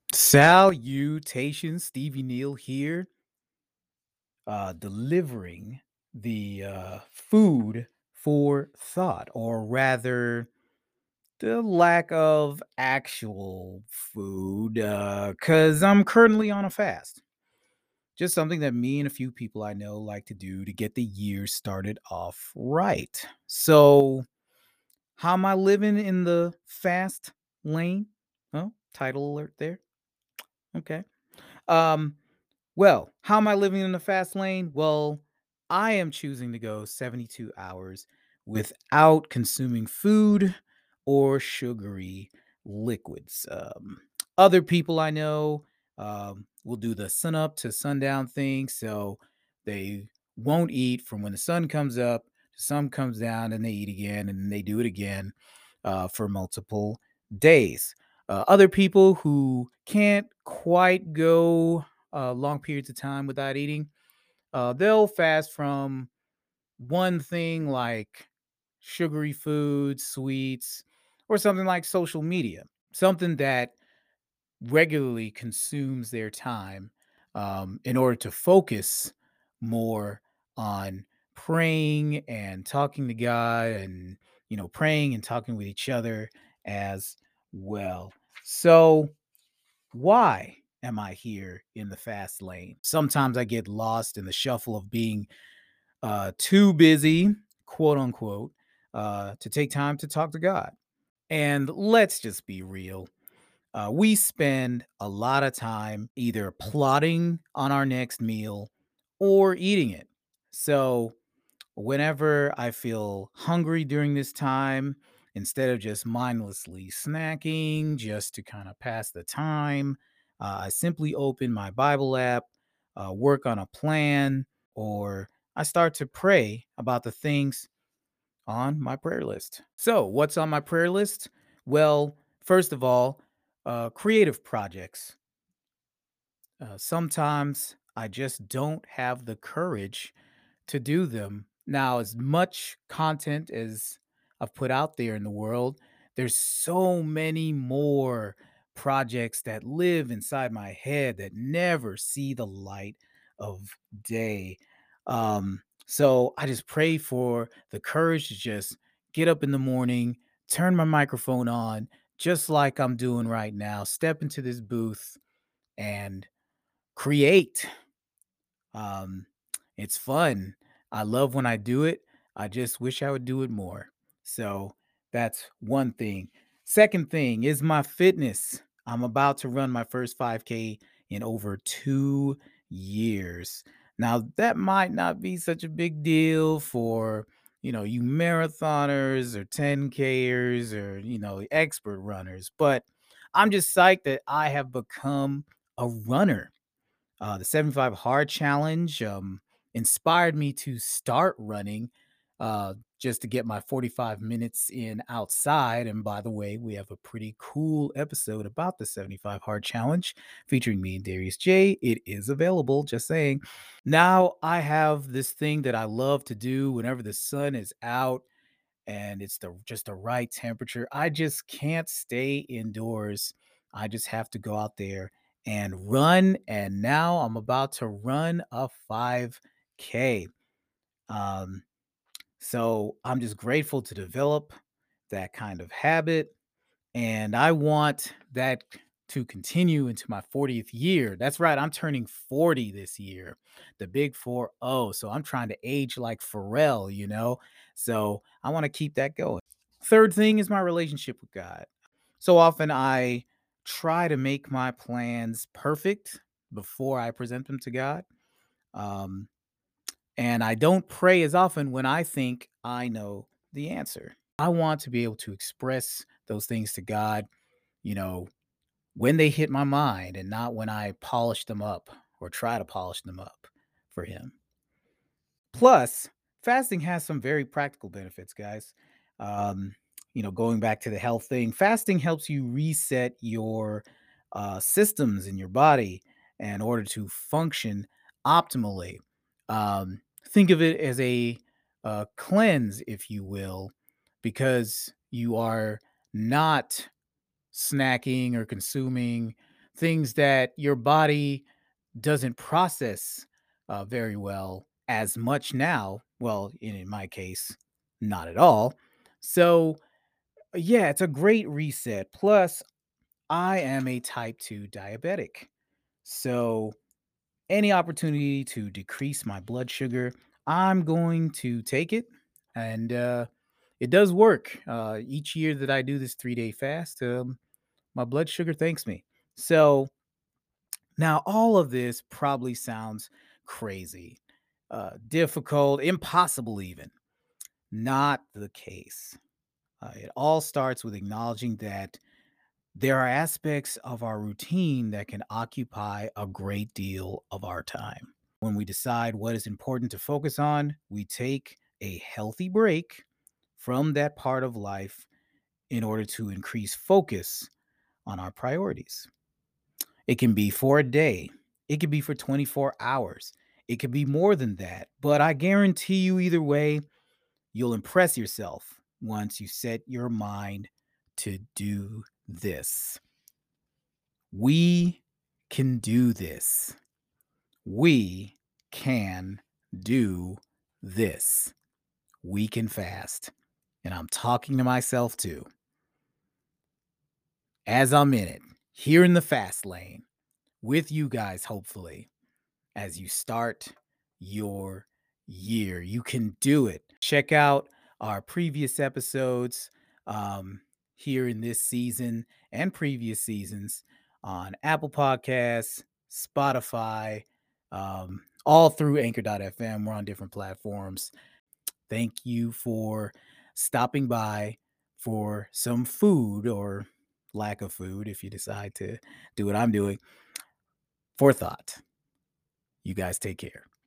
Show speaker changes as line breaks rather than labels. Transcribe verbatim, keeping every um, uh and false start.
Salutations, Stevie Neal here, uh, delivering the uh, food for thought, or rather, the lack of actual food, because I'm currently on a fast. Just something that me and a few people I know like to do to get the year started off right. So, how am I living in the fast lane? Oh, title alert there. Okay. Um, Well, how am I living in the fast lane? Well, I am choosing to go seventy-two hours without consuming food or sugary liquids. Um, other people I know um, will do the sun up to sundown thing. So they won't eat from when the sun comes up, the sun comes down, and they eat again, and then they do it again uh, for multiple days. Uh, other people who can't quite go uh, long periods of time without eating, uh, they'll fast from one thing like sugary foods, sweets, or something like social media, something that regularly consumes their time um, in order to focus more on praying and talking to God and, you know, praying and talking with each other as well. So, why am I here in the fast lane? Sometimes I get lost in the shuffle of being uh, too busy, quote unquote, uh, to take time to talk to God. And let's just be real. Uh, we spend a lot of time either plotting on our next meal or eating it. So, whenever I feel hungry during this time, instead of just mindlessly snacking just to kind of pass the time, uh, I simply open my Bible app, uh, work on a plan, or I start to pray about the things on my prayer list. So, what's on my prayer list? Well, first of all, uh, creative projects. Uh, sometimes I just don't have the courage to do them. Now, as much content as I've put out there in the world, there's so many more projects that live inside my head that never see the light of day. Um, so I just pray for the courage to just get up in the morning, turn my microphone on, just like I'm doing right now, step into this booth and create. Um, it's fun. I love when I do it. I just wish I would do it more. So that's one thing. Second thing is my fitness. I'm about to run my first five K in over two years. Now, that might not be such a big deal for, you know, you marathoners or ten Kers or, you know, expert runners, but I'm just psyched that I have become a runner. Uh, the seventy-five hard challenge um, inspired me to start running uh, just to get my forty-five minutes in outside. And by the way, we have a pretty cool episode about the seventy-five hard challenge featuring me and Darius J. It is available, just saying. Now I have this thing that I love to do whenever the sun is out and it's the just the right temperature. I just can't stay indoors. I just have to go out there and run. And now I'm about to run a five K. Um, so I'm just grateful to develop that kind of habit. And I want that to continue into my fortieth year. That's right. I'm turning forty this year, the big four oh. So I'm trying to age like Pharrell, you know? So I want to keep that going. Third thing is my relationship with God. So often I try to make my plans perfect before I present them to God. Um, and I don't pray as often when I think I know the answer. I want to be able to express those things to God, you know, when they hit my mind and not when I polish them up or try to polish them up for Him. Plus, fasting has some very practical benefits, guys. Um, you know, going back to the health thing, fasting helps you reset your uh, systems in your body in order to function optimally. Um, think of it as a uh, cleanse, if you will, because you are not snacking or consuming things that your body doesn't process uh, very well as much now. Well, in, in my case, not at all. So, yeah, it's a great reset. Plus, I am a type two diabetic. So, any opportunity to decrease my blood sugar, I'm going to take it. And uh, it does work. Uh, each year that I do this three day fast, um, my blood sugar thanks me. So, now, all of this probably sounds crazy, uh, difficult, impossible, even. Not the case. Uh, it all starts with acknowledging that there are aspects of our routine that can occupy a great deal of our time. When we decide what is important to focus on, we take a healthy break from that part of life in order to increase focus on our priorities. It can be for a day. It could be for twenty-four hours. It could be more than that. But I guarantee you, either way, you'll impress yourself once you set your mind to do this. We can do this. We can do this. We can fast. And I'm talking to myself too, as I'm in it, here in the fast lane, with you guys, hopefully. As you start your year. You can do it. Check out our previous episodes um, here in this season and previous seasons on Apple Podcasts, Spotify, um, all through anchor dot f m. We're on different platforms. Thank you for stopping by for some food or lack of food if you decide to do what I'm doing for thought. You guys take care.